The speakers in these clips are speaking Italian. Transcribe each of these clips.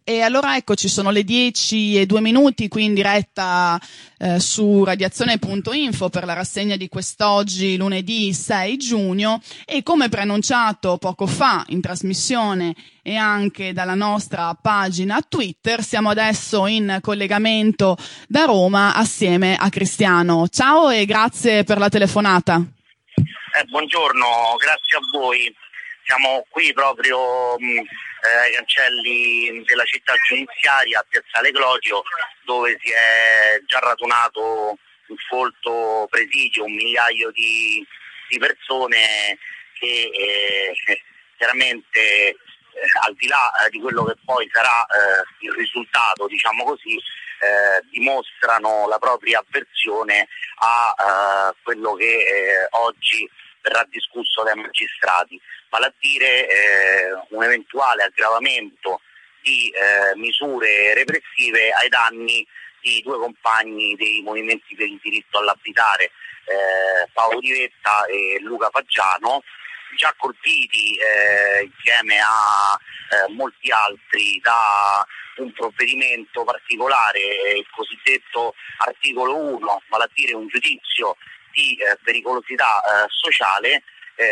E allora eccoci, sono le 10:02, qui in diretta su radiazione.info per la rassegna di quest'oggi, lunedì 6 giugno, e come preannunciato poco fa in trasmissione e anche dalla nostra pagina Twitter, siamo adesso in collegamento da Roma assieme a Cristiano. Ciao e grazie per la telefonata. Buongiorno, grazie a voi. Siamo qui proprio ai cancelli della città giudiziaria, a Piazzale Clodio, dove si è già radunato un folto presidio, 1.000.000 di persone che chiaramente al di là di quello che poi sarà il risultato, diciamo così, dimostrano la propria avversione a quello che oggi verrà discusso dai magistrati, vale a dire un eventuale aggravamento di misure repressive ai danni di due compagni dei movimenti per il diritto all'abitare, Paolo Di Vetta e Luca Faggiano, già colpiti insieme a molti altri da un provvedimento particolare, il cosiddetto articolo 1, vale a dire un giudizio di pericolosità sociale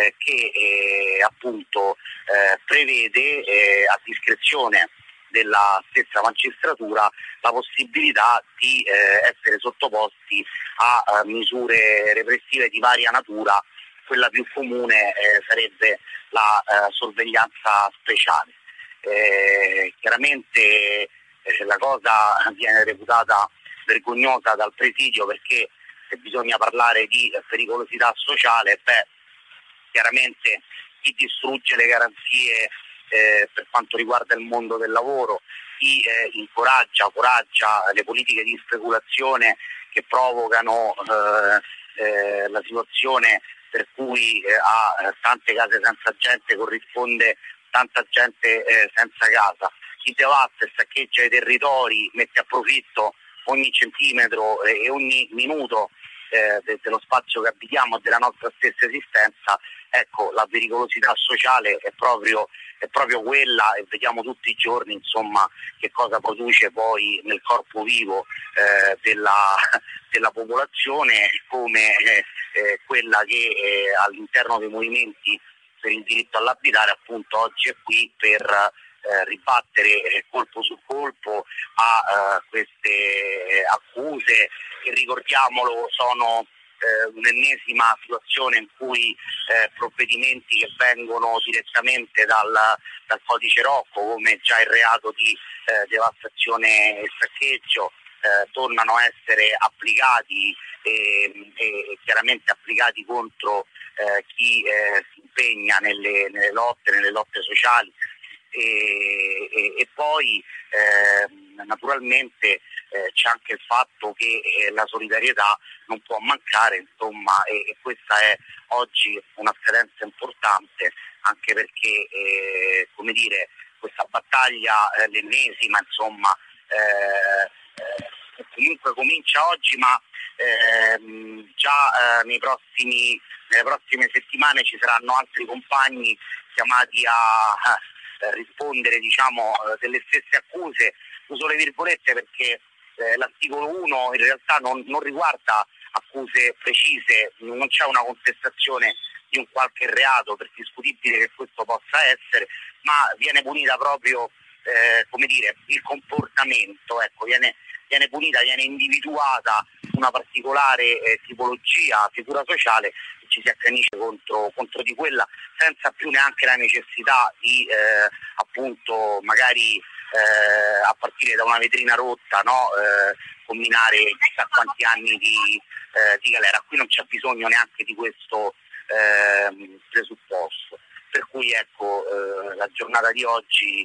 che appunto prevede a discrezione della stessa magistratura la possibilità di essere sottoposti a misure repressive di varia natura. Quella più comune sarebbe la sorveglianza speciale. Chiaramente la cosa viene reputata vergognosa dal presidio, perché se bisogna parlare di pericolosità sociale, chiaramente chi distrugge le garanzie per quanto riguarda il mondo del lavoro, chi foraggia le politiche di speculazione che provocano la situazione per cui a tante case senza gente corrisponde tanta gente senza casa, chi devasta e saccheggia i territori, mette a profitto ogni centimetro e ogni minuto dello spazio che abitiamo e della nostra stessa esistenza. Ecco, la pericolosità sociale è proprio quella, e vediamo tutti i giorni insomma che cosa produce poi nel corpo vivo della popolazione, come quella che all'interno dei movimenti per il diritto all'abitare appunto oggi è qui per ribattere colpo su colpo a queste accuse che, ricordiamolo, sono un'ennesima situazione in cui provvedimenti che vengono direttamente dal codice Rocco, come già il reato di devastazione e saccheggio, tornano a essere applicati e chiaramente applicati contro chi si impegna nelle lotte sociali. E poi naturalmente c'è anche il fatto che la solidarietà non può mancare, insomma, e questa è oggi una scadenza importante, anche perché come dire, questa battaglia, l'ennesima, insomma, comunque comincia oggi, ma già nelle prossime settimane ci saranno altri compagni chiamati a rispondere, diciamo, delle stesse accuse. Uso le virgolette perché l'articolo 1 in realtà non riguarda accuse precise, non c'è una contestazione di un qualche reato, per discutibile che questo possa essere, ma viene punita proprio come dire, il comportamento, ecco, viene punita, viene individuata una particolare figura sociale, e ci si accanisce contro di quella senza più neanche la necessità di appunto magari a partire da una vetrina rotta, no? Combinare chissà quanti anni di galera. Qui non c'è bisogno neanche di questo presupposto, per cui ecco la giornata di oggi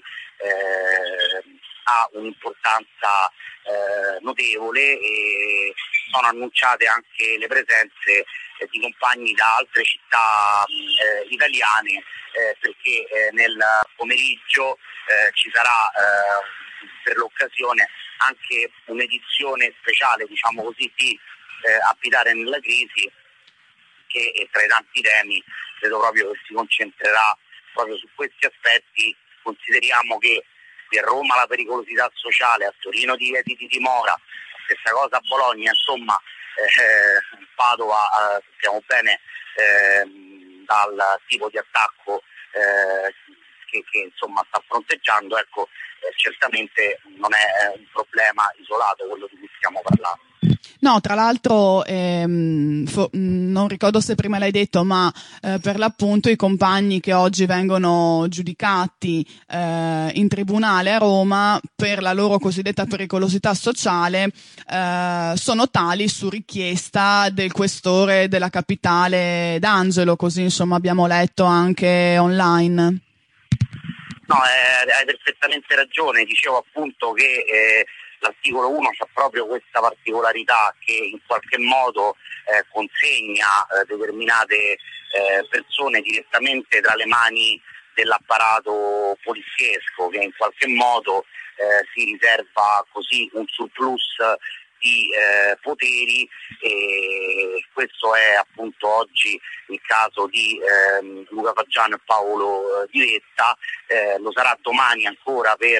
ha un'importanza notevole, e sono annunciate anche le presenze di compagni da altre città italiane, perché nel pomeriggio ci sarà per l'occasione anche un'edizione speciale, diciamo così, di Abitare nella crisi, che tra i tanti temi credo proprio che si concentrerà proprio su questi aspetti. Consideriamo che a Roma la pericolosità sociale, a Torino di Mora, stessa cosa a Bologna, insomma Padova sappiamo bene dal tipo di attacco che insomma sta fronteggiando, ecco, certamente non è un problema isolato quello di cui stiamo parlando. No, tra l'altro non ricordo se prima l'hai detto, ma per l'appunto i compagni che oggi vengono giudicati in tribunale a Roma per la loro cosiddetta pericolosità sociale sono tali su richiesta del questore della capitale D'Angelo, così insomma abbiamo letto anche online. No, hai perfettamente ragione, dicevo appunto che l'articolo 1 ha proprio questa particolarità che in qualche modo consegna determinate persone direttamente tra le mani dell'apparato poliziesco, che in qualche modo si riserva così un surplus di poteri, e questo è appunto oggi il caso di Luca Faggiano e Paolo Di Letta, lo sarà domani ancora per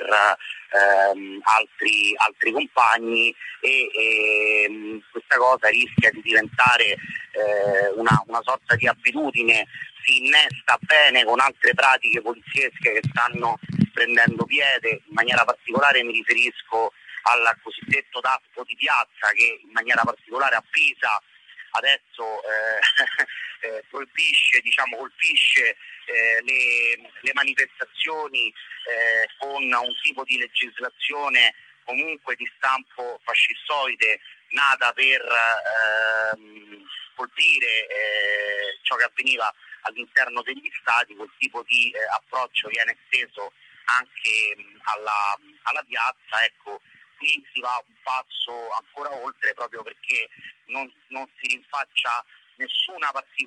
altri compagni, e questa cosa rischia di diventare una sorta di abitudine, si innesta bene con altre pratiche poliziesche che stanno prendendo piede. In maniera particolare mi riferisco al cosiddetto DASPO di piazza, che in maniera particolare a Pisa adesso colpisce le manifestazioni con un tipo di legislazione comunque di stampo fascistoide, nata per colpire ciò che avveniva all'interno degli stati. Quel tipo di approccio viene esteso anche alla piazza, ecco. Qui si va un passo ancora oltre, proprio perché non si rinfaccia nessun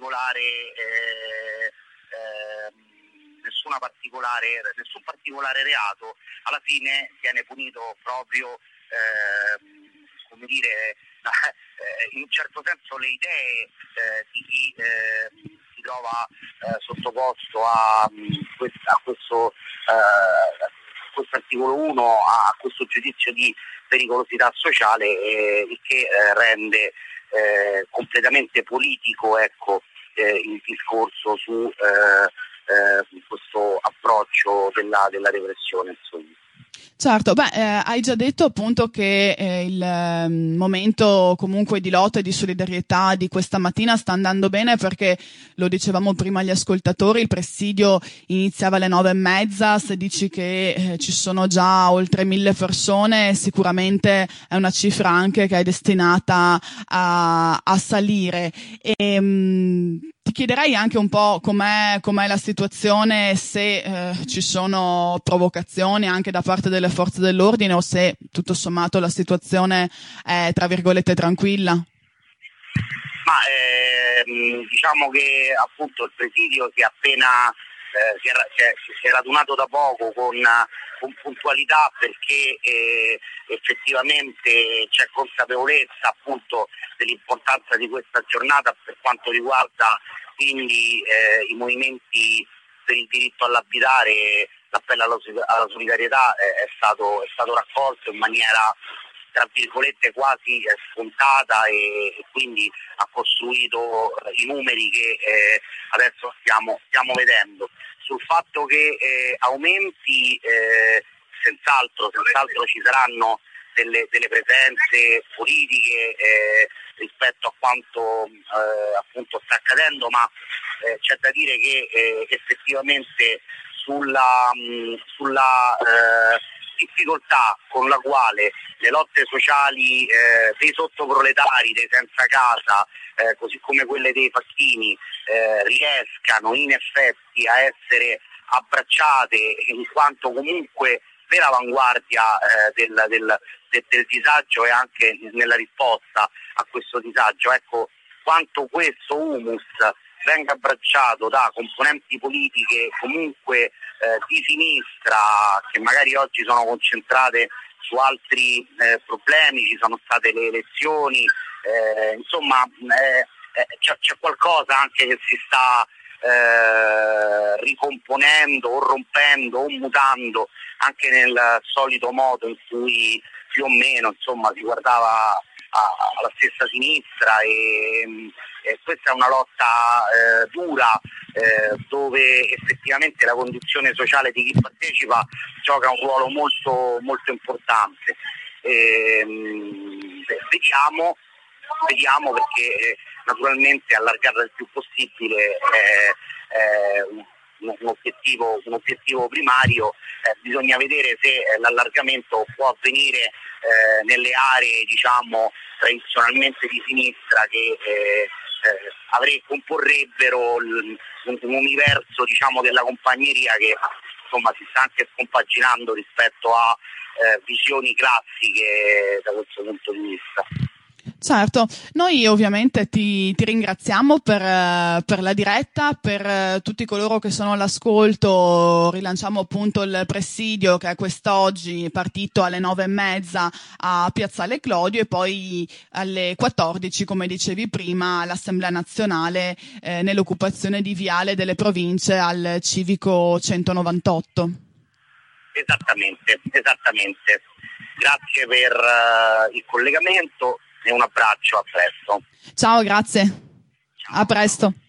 particolare reato. Alla fine viene punito proprio in un certo senso le idee di chi si trova sottoposto a questo articolo 1, a questo giudizio di pericolosità sociale, il che rende completamente politico, ecco, il discorso su questo approccio della repressione, insomma. Certo, hai già detto appunto che il momento comunque di lotta e di solidarietà di questa mattina sta andando bene, perché lo dicevamo prima agli ascoltatori, il presidio iniziava alle 9:30, se dici che ci sono già oltre 1000 persone, sicuramente è una cifra anche che è destinata a salire. Ti chiederei anche un po' com'è la situazione, se ci sono provocazioni anche da parte delle forze dell'ordine, o se tutto sommato la situazione è tra virgolette tranquilla. Ma diciamo che appunto il presidio si è appena si è radunato da poco con puntualità, perché effettivamente c'è consapevolezza appunto dell'importanza di questa giornata per quanto riguarda quindi i movimenti per il diritto all'abitare. L'appello alla solidarietà è stato raccolto in maniera tra virgolette quasi scontata, e quindi ha costruito i numeri che adesso stiamo vedendo. Sul fatto che aumenti, senz'altro ci saranno delle presenze politiche rispetto a quanto appunto sta accadendo, ma c'è da dire che effettivamente sulla difficoltà con la quale le lotte sociali dei sottoproletari, dei senza casa, così come quelle dei facchini, riescano in effetti a essere abbracciate, in quanto comunque vera avanguardia del disagio e anche nella risposta a questo disagio. Ecco, quanto questo humus venga abbracciato da componenti politiche comunque di sinistra, che magari oggi sono concentrate su altri problemi, ci sono state le elezioni, insomma c'è qualcosa anche che si sta ricomponendo o rompendo o mutando anche nel solito modo in cui più o meno insomma si guardava alla stessa sinistra, e questa è una lotta dura, dove effettivamente la condizione sociale di chi partecipa gioca un ruolo molto, molto importante. Vediamo perché naturalmente allargarla il più possibile è un obiettivo primario. Bisogna vedere se l'allargamento può avvenire nelle aree diciamo tradizionalmente di sinistra che comporrebbero un universo diciamo della compagneria che insomma si sta anche scompaginando rispetto a visioni classiche da questo punto di vista. Certo, noi ovviamente ti ringraziamo per la diretta, per tutti coloro che sono all'ascolto. Rilanciamo appunto il presidio che è quest'oggi partito alle 9:30 a Piazzale Clodio, e poi alle 14, come dicevi prima, l'Assemblea Nazionale nell'occupazione di Viale delle Province al Civico 198. Esattamente. Grazie per il collegamento e un abbraccio, a presto. Ciao, grazie. Ciao. A presto.